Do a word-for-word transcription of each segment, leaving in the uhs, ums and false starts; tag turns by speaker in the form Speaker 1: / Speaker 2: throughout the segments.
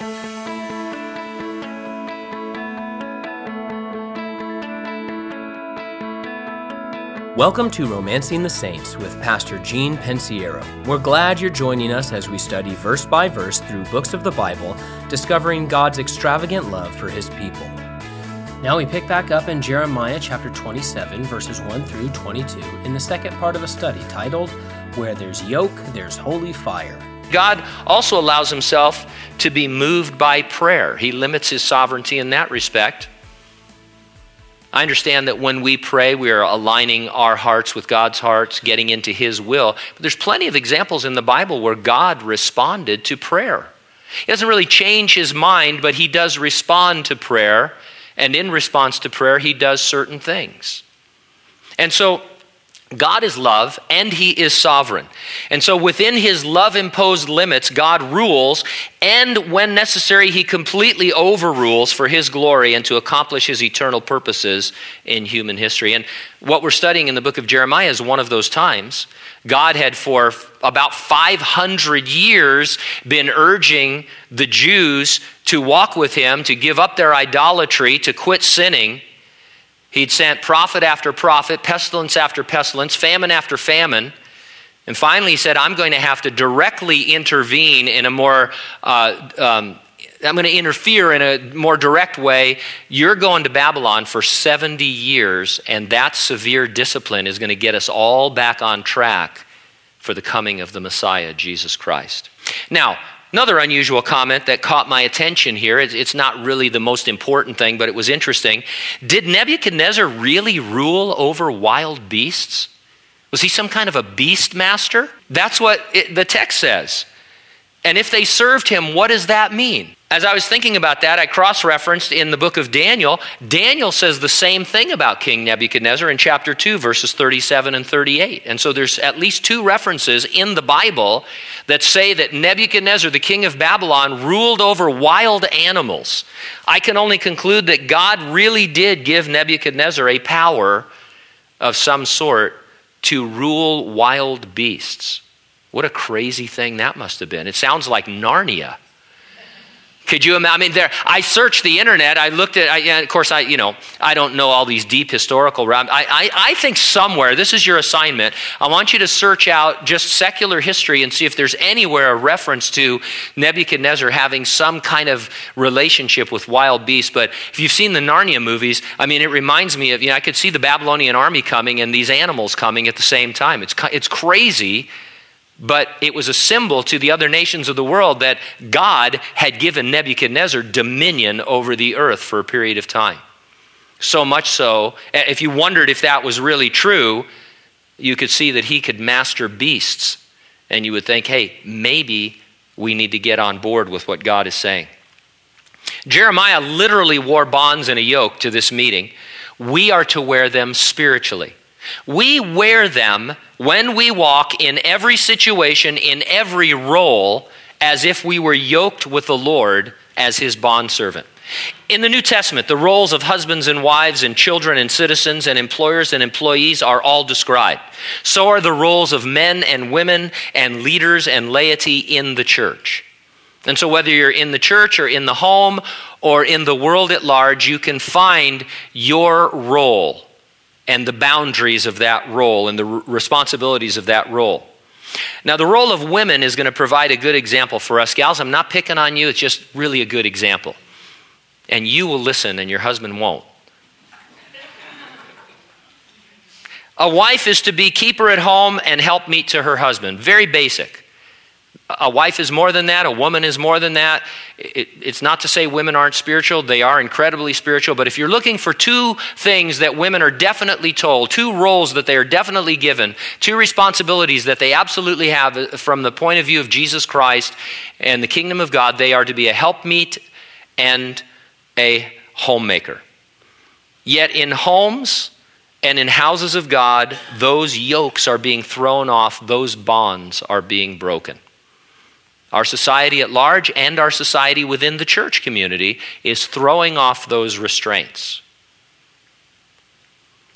Speaker 1: Welcome to Romancing the Saints with Pastor Gene Pensiero. We're glad you're joining us as we study verse by verse through books of the Bible, discovering God's extravagant love for His people. Now we pick back up in Jeremiah chapter twenty-seven, verses one through twenty-two, in the second part of a study titled, Where There's Yoke, There's Holy Fire.
Speaker 2: God also allows Himself to be moved by prayer. He limits His sovereignty in that respect. I understand that when we pray, we are aligning our hearts with God's hearts, getting into His will. But there's plenty of examples in the Bible where God responded to prayer. He doesn't really change His mind, but He does respond to prayer. And in response to prayer, He does certain things. And so God is love and He is sovereign. And so within His love-imposed limits, God rules, and when necessary, He completely overrules for His glory and to accomplish His eternal purposes in human history. And what we're studying in the book of Jeremiah is one of those times. God had for about five hundred years been urging the Jews to walk with Him, to give up their idolatry, to quit sinning. He'd sent prophet after prophet, pestilence after pestilence, famine after famine. And finally he said, I'm going to have to directly intervene in a more, uh, um, I'm going to interfere in a more direct way. You're going to Babylon for seventy years, and that severe discipline is going to get us all back on track for the coming of the Messiah, Jesus Christ. Now, another unusual comment that caught my attention here, it's not really the most important thing, but it was interesting. Did Nebuchadnezzar really rule over wild beasts? Was he some kind of a beast master? That's what it, the text says. And if they served him, what does that mean? As I was thinking about that, I cross-referenced in the book of Daniel. Daniel says the same thing about King Nebuchadnezzar in chapter two, verses thirty-seven and thirty-eight. And so there's at least two references in the Bible that say that Nebuchadnezzar, the king of Babylon, ruled over wild animals. I can only conclude that God really did give Nebuchadnezzar a power of some sort to rule wild beasts. What a crazy thing that must have been. It sounds like Narnia. Could you imagine? I mean, there. I searched the internet. I looked at. I, yeah, of course, I. You know, I don't know all these deep historical. I, I. I think somewhere. This is your assignment. I want you to search out just secular history and see if there's anywhere a reference to Nebuchadnezzar having some kind of relationship with wild beasts. But if you've seen the Narnia movies, I mean, it reminds me of. You know, I could see the Babylonian army coming and these animals coming at the same time. It's it's crazy. But it was a symbol to the other nations of the world that God had given Nebuchadnezzar dominion over the earth for a period of time. So much so, if you wondered if that was really true, you could see that he could master beasts. And you would think, hey, maybe we need to get on board with what God is saying. Jeremiah literally wore bonds and a yoke to this meeting. We are to wear them spiritually. We wear them when we walk in every situation, in every role, as if we were yoked with the Lord as His bondservant. In the New Testament, the roles of husbands and wives and children and citizens and employers and employees are all described. So are the roles of men and women and leaders and laity in the church. And so whether you're in the church or in the home or in the world at large, you can find your role and the boundaries of that role and the r- responsibilities of that role. Now, the role of women is going to provide a good example for us. Gals, I'm not picking on you. It's just really a good example. And you will listen and your husband won't. A wife is to be keeper at home and helpmeet to her husband. Very basic. A wife is more than that. A woman is more than that. It, it's not to say women aren't spiritual. They are incredibly spiritual. But if you're looking for two things that women are definitely told, two roles that they are definitely given, two responsibilities that they absolutely have from the point of view of Jesus Christ and the kingdom of God, they are to be a helpmeet and a homemaker. Yet in homes and in houses of God, those yokes are being thrown off. Those bonds are being broken. Our society at large and our society within the church community is throwing off those restraints.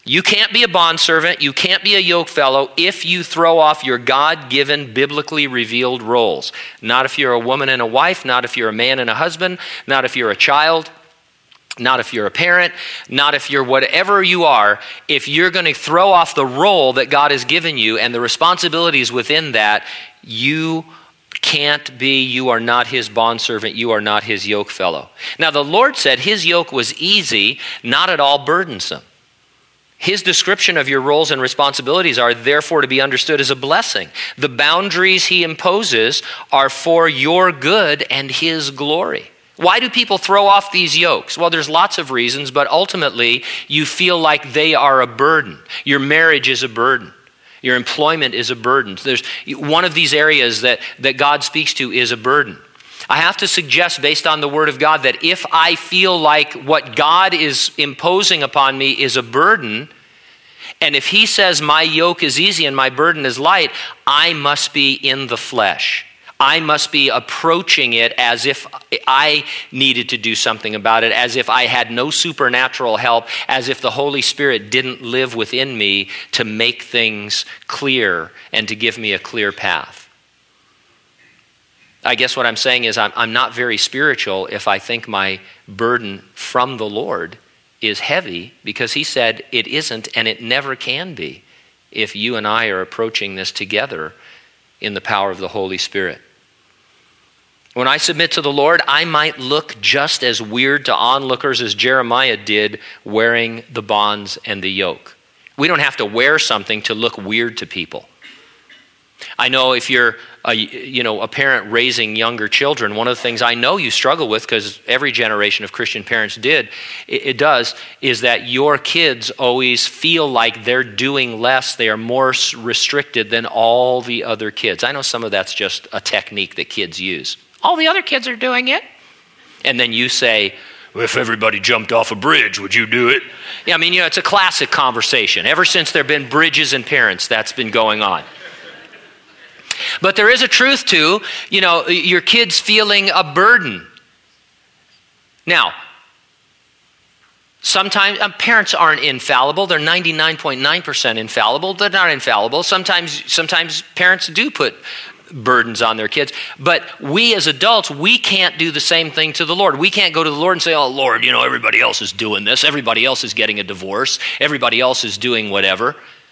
Speaker 2: You can't be a bondservant, you can't be a yoke fellow if you throw off your God-given, biblically revealed roles. Not if you're a woman and a wife, not if you're a man and a husband, not if you're a child, not if you're a parent, not if you're whatever you are. If you're going to throw off the role that God has given you and the responsibilities within that, you can't be, you are not his bondservant, you are not his yoke fellow. Now the Lord said his yoke was easy, not at all burdensome. His description of your roles and responsibilities are therefore to be understood as a blessing. The boundaries he imposes are for your good and his glory. Why do people throw off these yokes? Well, there's lots of reasons, but ultimately you feel like they are a burden. Your marriage is a burden. Your employment is a burden. There's one of these areas that, that God speaks to is a burden. I have to suggest, based on the Word of God, that if I feel like what God is imposing upon me is a burden, and if he says my yoke is easy and my burden is light, I must be in the flesh. I must be approaching it as if I needed to do something about it, as if I had no supernatural help, as if the Holy Spirit didn't live within me to make things clear and to give me a clear path. I guess what I'm saying is I'm, I'm not very spiritual if I think my burden from the Lord is heavy, because he said it isn't and it never can be if you and I are approaching this together in the power of the Holy Spirit. When I submit to the Lord, I might look just as weird to onlookers as Jeremiah did wearing the bonds and the yoke. We don't have to wear something to look weird to people. I know if you're a, you know, a parent raising younger children, one of the things I know you struggle with, because every generation of Christian parents did, it, it does, is that your kids always feel like they're doing less, they are more restricted than all the other kids. I know some of that's just a technique that kids use. All the other kids are doing it. And then you say, well, if everybody jumped off a bridge, would you do it? Yeah, I mean, you know, it's a classic conversation. Ever since there have been bridges and parents, that's been going on. But there is a truth to, you know, your kids feeling a burden. Now, sometimes um, parents aren't infallible. They're ninety-nine point nine percent infallible. They're not infallible. Sometimes, sometimes parents do put burdens on their kids. But we as adults, we can't do the same thing to the Lord. We can't go to the Lord and say, oh, Lord, you know, everybody else is doing this. Everybody else is getting a divorce. Everybody else is doing whatever.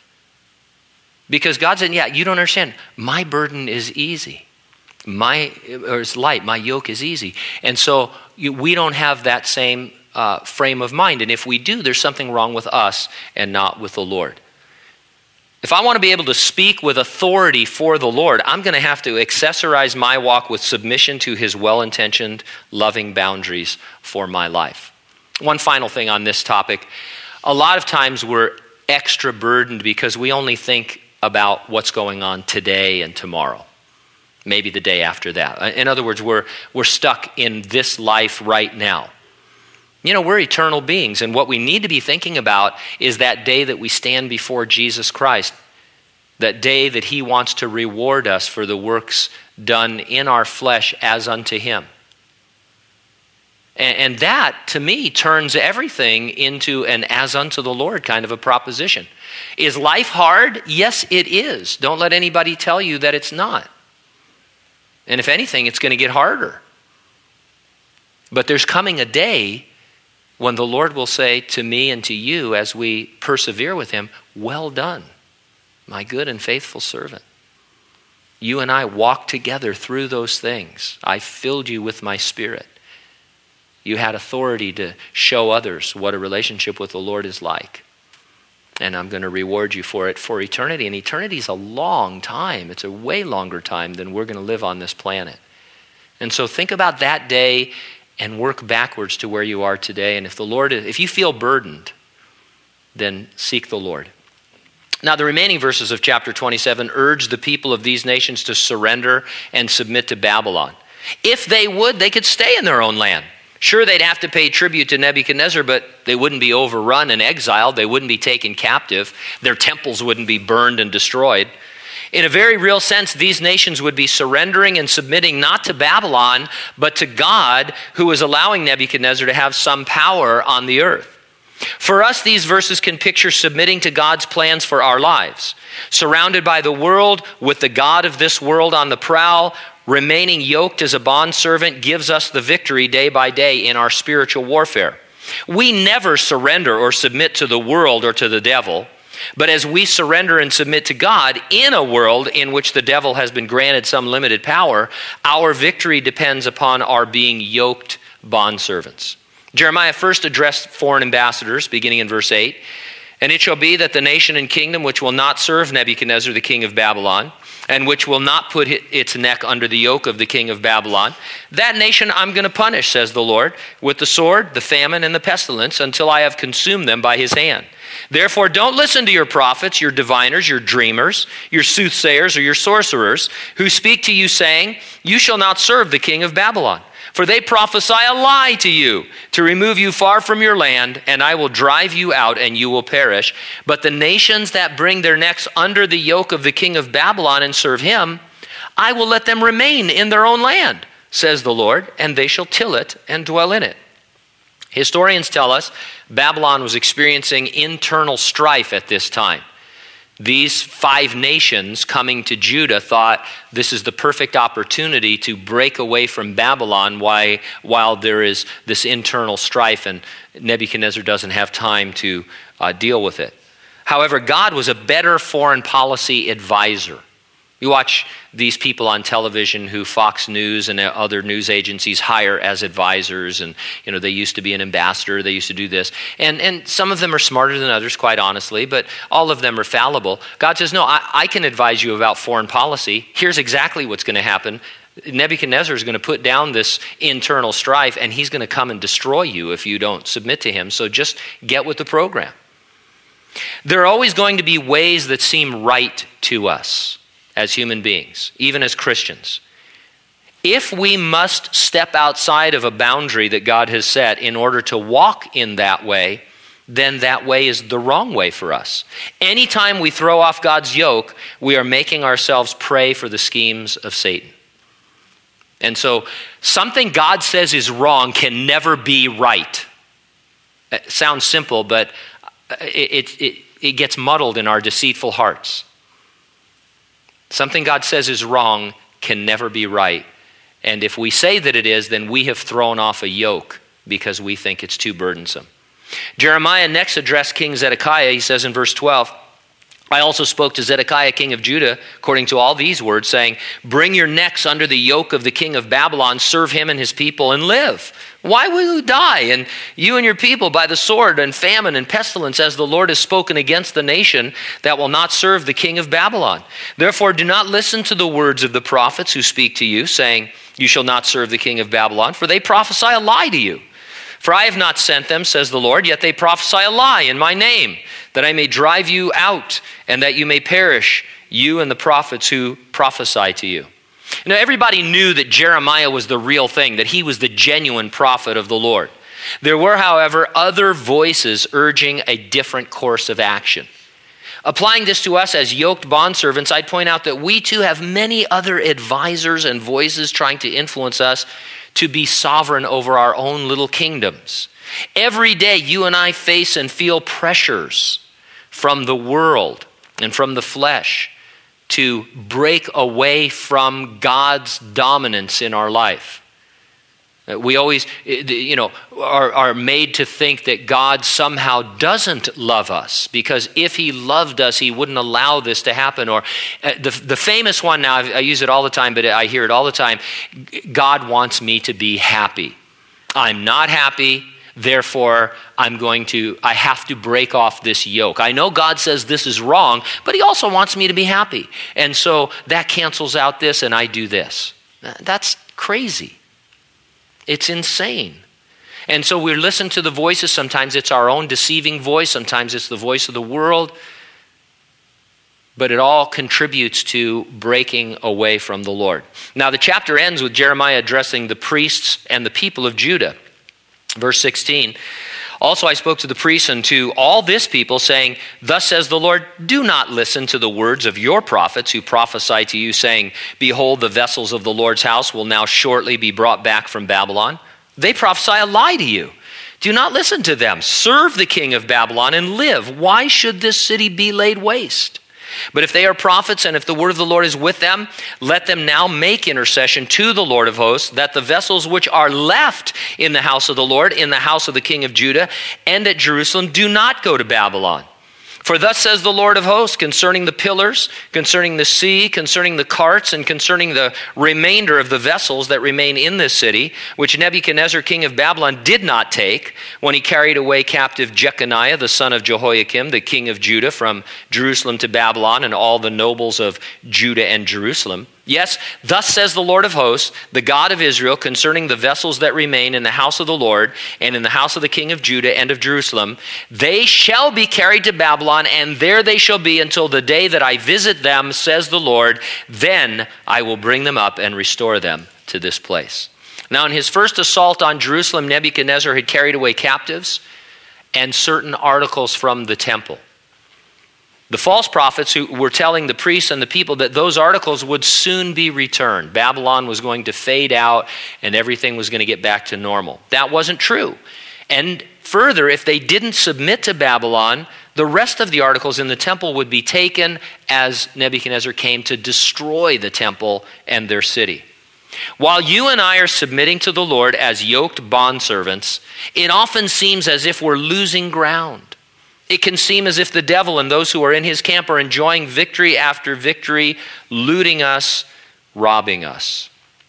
Speaker 2: Because God said, yeah, you don't understand. My burden is easy. My, or it's light. My yoke is easy. And so you, we don't have that same uh, frame of mind. And if we do, there's something wrong with us and not with the Lord. If I want to be able to speak with authority for the Lord, I'm going to have to accessorize my walk with submission to his well-intentioned, loving boundaries for my life. One final thing on this topic. A lot of times we're extra burdened because we only think about what's going on today and tomorrow, maybe the day after that. In other words, we're we're stuck in this life right now. You know, we're eternal beings, and what we need to be thinking about is that day that we stand before Jesus Christ, that day that he wants to reward us for the works done in our flesh as unto him. And, and that, to me, turns everything into an as unto the Lord kind of a proposition. Is life hard? Yes, it is. Don't let anybody tell you that it's not. And if anything, it's going to get harder. But there's coming a day when the Lord will say to me and to you as we persevere with him, well done, my good and faithful servant. You and I walked together through those things. I filled you with my Spirit. You had authority to show others what a relationship with the Lord is like. And I'm going to reward you for it for eternity. And eternity is a long time. It's a way longer time than we're going to live on this planet. And so think about that day and work backwards to where you are today. And if the Lord, if you feel burdened, then seek the Lord. Now, the remaining verses of chapter twenty-seven urge the people of these nations to surrender and submit to Babylon. If they would, they could stay in their own land. Sure, they'd have to pay tribute to Nebuchadnezzar, but they wouldn't be overrun and exiled. They wouldn't be taken captive. Their temples wouldn't be burned and destroyed. In a very real sense, these nations would be surrendering and submitting not to Babylon, but to God, who is allowing Nebuchadnezzar to have some power on the earth. For us, these verses can picture submitting to God's plans for our lives. Surrounded by the world, with the God of this world on the prowl, remaining yoked as a bondservant gives us the victory day by day in our spiritual warfare. We never surrender or submit to the world or to the devil, but as we surrender and submit to God in a world in which the devil has been granted some limited power, our victory depends upon our being yoked bondservants. Jeremiah first addressed foreign ambassadors, beginning in verse eight. And it shall be that the nation and kingdom which will not serve Nebuchadnezzar, the king of Babylon, and which will not put its neck under the yoke of the king of Babylon, that nation I'm going to punish, says the Lord, with the sword, the famine, and the pestilence, until I have consumed them by his hand. Therefore, don't listen to your prophets, your diviners, your dreamers, your soothsayers, or your sorcerers, who speak to you saying, you shall not serve the king of Babylon. For they prophesy a lie to you, to remove you far from your land, and I will drive you out, and you will perish. But the nations that bring their necks under the yoke of the king of Babylon and serve him, I will let them remain in their own land, says the Lord, and they shall till it and dwell in it. Historians tell us Babylon was experiencing internal strife at this time. These five nations coming to Judah thought this is the perfect opportunity to break away from Babylon while, while there is this internal strife, and Nebuchadnezzar doesn't have time to uh, deal with it. However, God was a better foreign policy advisor. You watch these people on television who Fox News and other news agencies hire as advisors, and you know they used to be an ambassador, they used to do this, and and some of them are smarter than others, quite honestly, but all of them are fallible. God says, no, I, I can advise you about foreign policy. Here's exactly what's going to happen. Nebuchadnezzar is going to put down this internal strife, and he's going to come and destroy you if you don't submit to him. So just get with the program. There are always going to be ways that seem right to us as human beings, even as Christians. If we must step outside of a boundary that God has set in order to walk in that way, then that way is the wrong way for us. Anytime we throw off God's yoke, we are making ourselves prey for the schemes of Satan. And so something God says is wrong can never be right. It sounds simple, but it, it, it gets muddled in our deceitful hearts. Something God says is wrong can never be right. And if we say that it is, then we have thrown off a yoke because we think it's too burdensome. Jeremiah next addressed King Zedekiah. He says in verse twelve, I also spoke to Zedekiah, king of Judah, according to all these words, saying, bring your necks under the yoke of the king of Babylon, serve him and his people, and live. Why will you die, and you and your people, by the sword and famine and pestilence, as the Lord has spoken against the nation that will not serve the king of Babylon? Therefore, do not listen to the words of the prophets who speak to you, saying, you shall not serve the king of Babylon, for they prophesy a lie to you. For I have not sent them, says the Lord, yet they prophesy a lie in my name, that I may drive you out, and that you may perish, you and the prophets who prophesy to you. Now, everybody knew that Jeremiah was the real thing, that he was the genuine prophet of the Lord. There were, however, other voices urging a different course of action. Applying this to us as yoked bondservants, I'd point out that we too have many other advisors and voices trying to influence us to be sovereign over our own little kingdoms. Every day you and I face and feel pressures from the world and from the flesh to break away from God's dominance in our life. We always, you know, are, are made to think that God somehow doesn't love us, because if he loved us, he wouldn't allow this to happen. Or uh, the, the famous one now, I use it all the time, but I hear it all the time, God wants me to be happy. I'm not happy, therefore I'm going to, I have to break off this yoke. I know God says this is wrong, but he also wants me to be happy. And so that cancels out this and I do this. That's crazy. It's insane. And so we listen to the voices. Sometimes it's our own deceiving voice. Sometimes it's the voice of the world. But it all contributes to breaking away from the Lord. Now the chapter ends with Jeremiah addressing the priests and the people of Judah. Verse sixteen, also I spoke to the priests and to all this people, saying, thus says the Lord, do not listen to the words of your prophets who prophesy to you, saying, behold, the vessels of the Lord's house will now shortly be brought back from Babylon. They prophesy a lie to you, Do not listen to them. Serve the king of Babylon and live. Why should this city be laid waste? But if they are prophets and if the word of the Lord is with them, let them now make intercession to the Lord of hosts, that the vessels which are left in the house of the Lord, in the house of the king of Judah, and at Jerusalem, do not go to Babylon. For thus says the Lord of hosts, concerning the pillars, concerning the sea, concerning the carts, and concerning the remainder of the vessels that remain in this city, which Nebuchadnezzar king of Babylon did not take when he carried away captive Jeconiah, the son of Jehoiakim, the king of Judah, from Jerusalem to Babylon, and all the nobles of Judah and Jerusalem. Yes, thus says the Lord of hosts, the God of Israel, concerning the vessels that remain in the house of the Lord and in the house of the king of Judah and of Jerusalem, they shall be carried to Babylon, and there they shall be until the day that I visit them, says the Lord. Then I will bring them up and restore them to this place. Now, in his first assault on Jerusalem, Nebuchadnezzar had carried away captives and certain articles from the temple. The false prophets who were telling the priests and the people that those articles would soon be returned. Babylon was going to fade out and everything was going to get back to normal. That wasn't true. And further, if they didn't submit to Babylon, the rest of the articles in the temple would be taken as Nebuchadnezzar came to destroy the temple and their city. While you and I are submitting to the Lord as yoked bondservants, it often seems as if we're losing ground. It can seem as if the devil and those who are in his camp are enjoying victory after victory, looting us, robbing us.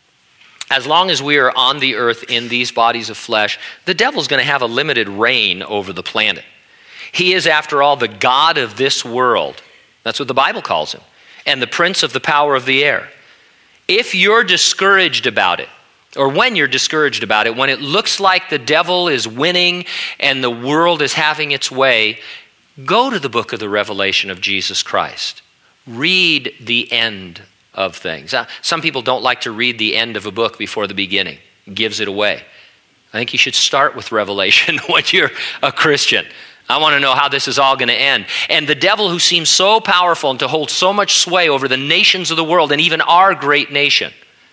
Speaker 2: As long as we are on the earth in these bodies of flesh, the devil's going to have a limited reign over the planet. He is, after all, the God of this world. That's what the Bible calls him. And the prince of the power of the air. If you're discouraged about it, or when you're discouraged about it, when it looks like the devil is winning and the world is having its way, go to the book of the Revelation of Jesus Christ. Read the end of things. Uh, some people don't like to read the end of a book before the beginning. It gives it away. I think you should start with Revelation when you're a Christian. I want to know how this is all going to end. And the devil, who seems so powerful and to hold so much sway over the nations of the world and even our great nation,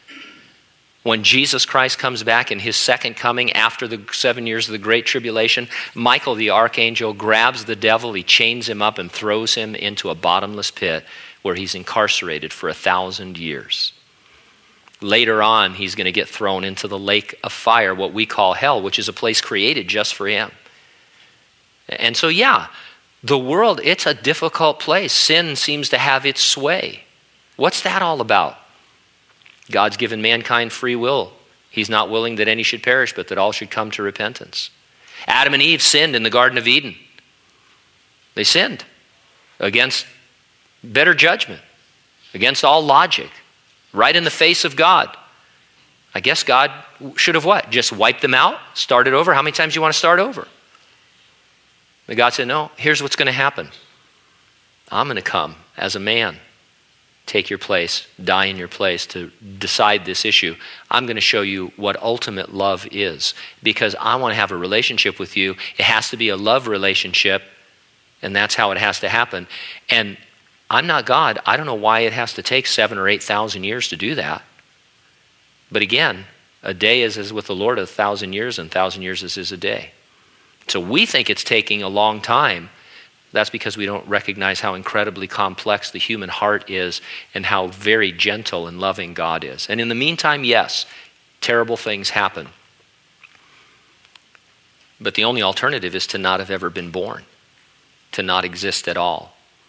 Speaker 2: when Jesus Christ comes back in his second coming after the seven years of the Great Tribulation, Michael the archangel grabs the devil, he chains him up and throws him into a bottomless pit where he's incarcerated for a thousand years. Later on, he's going to get thrown into the lake of fire, what we call hell, which is a place created just for him. And so, yeah, the world, it's a difficult place. Sin seems to have its sway. What's that all about? God's given mankind free will. He's not willing that any should perish, but that all should come to repentance. Adam and Eve sinned in the Garden of Eden. They sinned against better judgment, against all logic, right in the face of God. I guess God should have what? Just wiped them out? Started over? How many times do you want to start over? But God said, no, here's what's going to happen. I'm going to come as a man, take your place, die in your place to decide this issue. I'm going to show you what ultimate love is, because I want to have a relationship with you. It has to be a love relationship, and that's how it has to happen. And I'm not God. I don't know why it has to take seven or eight thousand years to do that. But again, a day is as with the Lord a thousand years, and a thousand years is as a day. So we think it's taking a long time. That's because we don't recognize how incredibly complex the human heart is and how very gentle and loving God is. And in the meantime, yes, terrible things happen. But the only alternative is to not have ever been born, to not exist at all.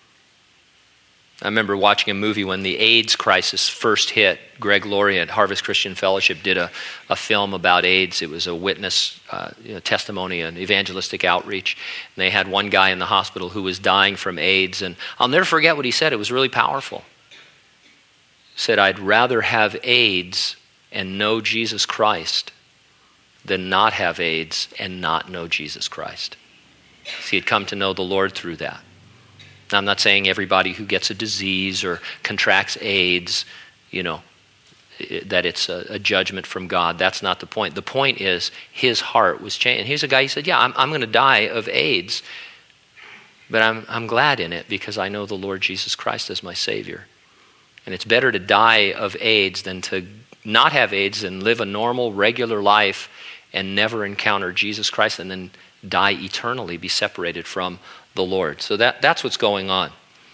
Speaker 2: I remember watching a movie when the AIDS crisis first hit. Greg Laurie at Harvest Christian Fellowship did a, a film about AIDS. It was a witness uh, you know, testimony, an evangelistic outreach. And they had one guy in the hospital who was dying from AIDS. And I'll never forget what he said. It was really powerful. He said, I'd rather have AIDS and know Jesus Christ than not have AIDS and not know Jesus Christ. So he had come to know the Lord through that. Now, I'm not saying everybody who gets a disease or contracts AIDS, you know, that it's a, a judgment from God. That's not the point. The point is his heart was changed. And here's a guy, he said, yeah, I'm, I'm going to die of AIDS, but I'm, I'm glad in it because I know the Lord Jesus Christ as my Savior. And it's better to die of AIDS than to not have AIDS and live a normal, regular life and never encounter Jesus Christ and then die eternally, be separated from the Lord. So that, that's what's going on.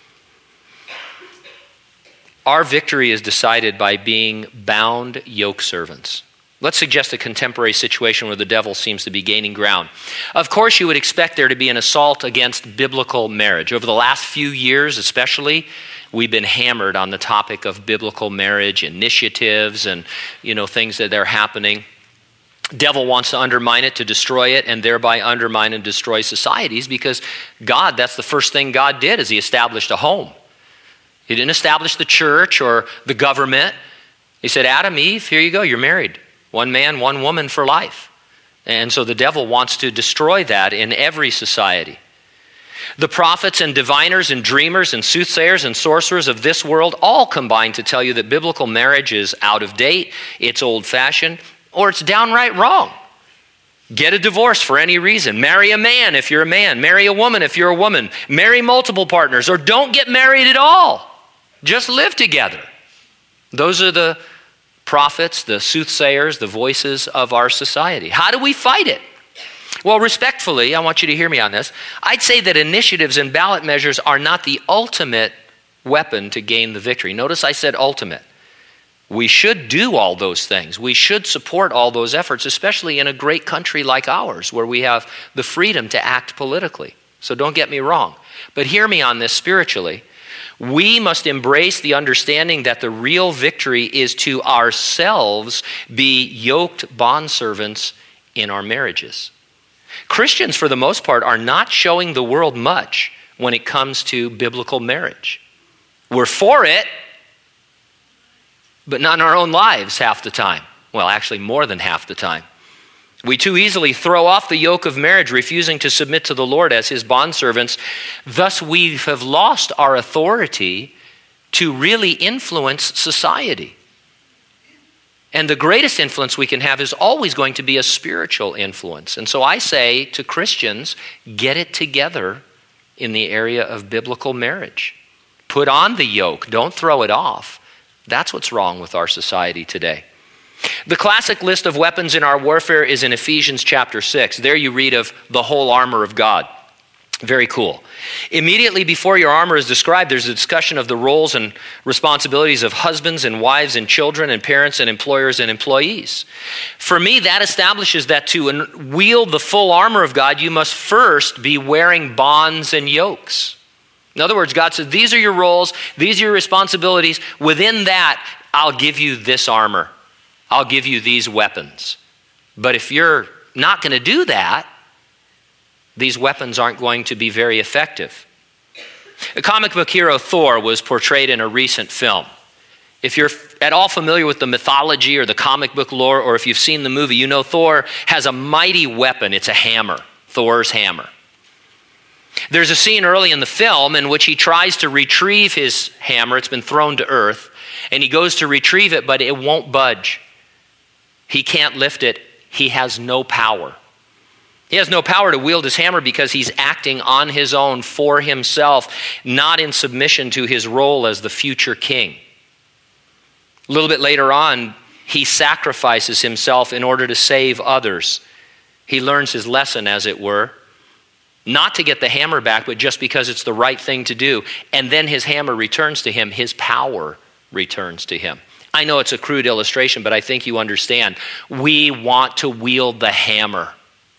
Speaker 2: Our victory is decided by being bound yoke servants. Let's suggest a contemporary situation where the devil seems to be gaining ground. Of course, you would expect there to be an assault against biblical marriage. Over the last few years especially, we've been hammered on the topic of biblical marriage initiatives and, you know, things that are happening. Devil wants to undermine it, to destroy it, and thereby undermine and destroy societies, because God, that's the first thing God did, is he established a home. He didn't establish the church or the government. He said, Adam, Eve, here you go, you're married. One man, one woman for life. And so the devil wants to destroy that in every society. The prophets and diviners and dreamers and soothsayers and sorcerers of this world all combine to tell you that biblical marriage is out of date, it's old-fashioned, or it's downright wrong. Get a divorce for any reason. Marry a man if you're a man. Marry a woman if you're a woman. Marry multiple partners, or don't get married at all. Just live together. Those are the prophets, the soothsayers, the voices of our society. How do we fight it? Well, respectfully, I want you to hear me on this. I'd say that initiatives and ballot measures are not the ultimate weapon to gain the victory. Notice I said ultimate. We should do all those things. We should support all those efforts, especially in a great country like ours, where we have the freedom to act politically. So don't get me wrong. But hear me on this spiritually. We must embrace the understanding that the real victory is to ourselves be yoked bondservants in our marriages. Christians, for the most part, are not showing the world much when it comes to biblical marriage. We're for it, but not in our own lives half the time. Well, actually more than half the time. We too easily throw off the yoke of marriage, refusing to submit to the Lord as his bondservants. Thus, we have lost our authority to really influence society. And the greatest influence we can have is always going to be a spiritual influence. And so I say to Christians, get it together in the area of biblical marriage. Put on the yoke, don't throw it off. That's what's wrong with our society today. The classic list of weapons in our warfare is in Ephesians chapter six. There you read of the whole armor of God. Very cool. Immediately before your armor is described, there's a discussion of the roles and responsibilities of husbands and wives and children and parents and employers and employees. For me, that establishes that to wield the full armor of God, you must first be wearing bonds and yokes. In other words, God said, these are your roles, these are your responsibilities. Within that, I'll give you this armor. I'll give you these weapons. But if you're not going to do that, these weapons aren't going to be very effective. The comic book hero Thor was portrayed in a recent film. If you're at all familiar with the mythology or the comic book lore, or if you've seen the movie, you know Thor has a mighty weapon. It's a hammer, Thor's hammer. There's a scene early in the film in which he tries to retrieve his hammer. It's been thrown to earth, and he goes to retrieve it, but it won't budge. He can't lift it. He has no power. He has no power to wield his hammer because he's acting on his own for himself, not in submission to his role as the future king. A little bit later on, he sacrifices himself in order to save others. He learns his lesson, as it were, not to get the hammer back, but just because it's the right thing to do. And then his hammer returns to him. His power returns to him. I know it's a crude illustration, but I think you understand. We want to wield the hammer,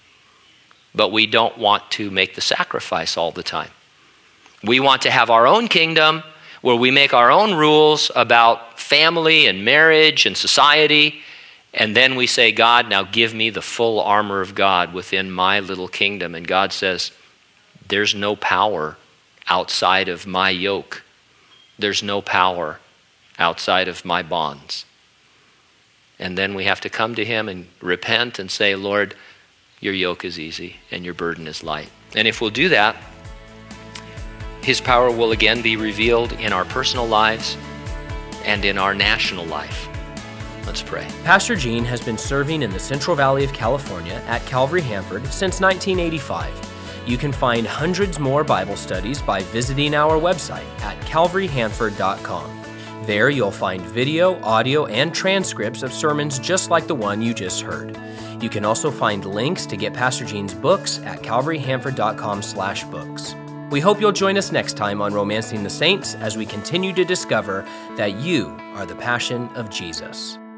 Speaker 2: but we don't want to make the sacrifice all the time. We want to have our own kingdom where we make our own rules about family and marriage and society, and then we say, God, now give me the full armor of God within my little kingdom. And God says, there's no power outside of my yoke. There's no power outside of my bonds. And then we have to come to him and repent and say, Lord, your yoke is easy and your burden is light. And if we'll do that, his power will again be revealed in our personal lives and in our national life. Let's pray.
Speaker 1: Pastor Gene has been serving in the Central Valley of California at Calvary Hanford since nineteen eighty-five. You can find hundreds more Bible studies by visiting our website at calvary hanford dot com. There you'll find video, audio, and transcripts of sermons just like the one you just heard. You can also find links to get Pastor Gene's books at calvary hanford dot com slash books. We hope you'll join us next time on Romancing the Saints as we continue to discover that you are the passion of Jesus.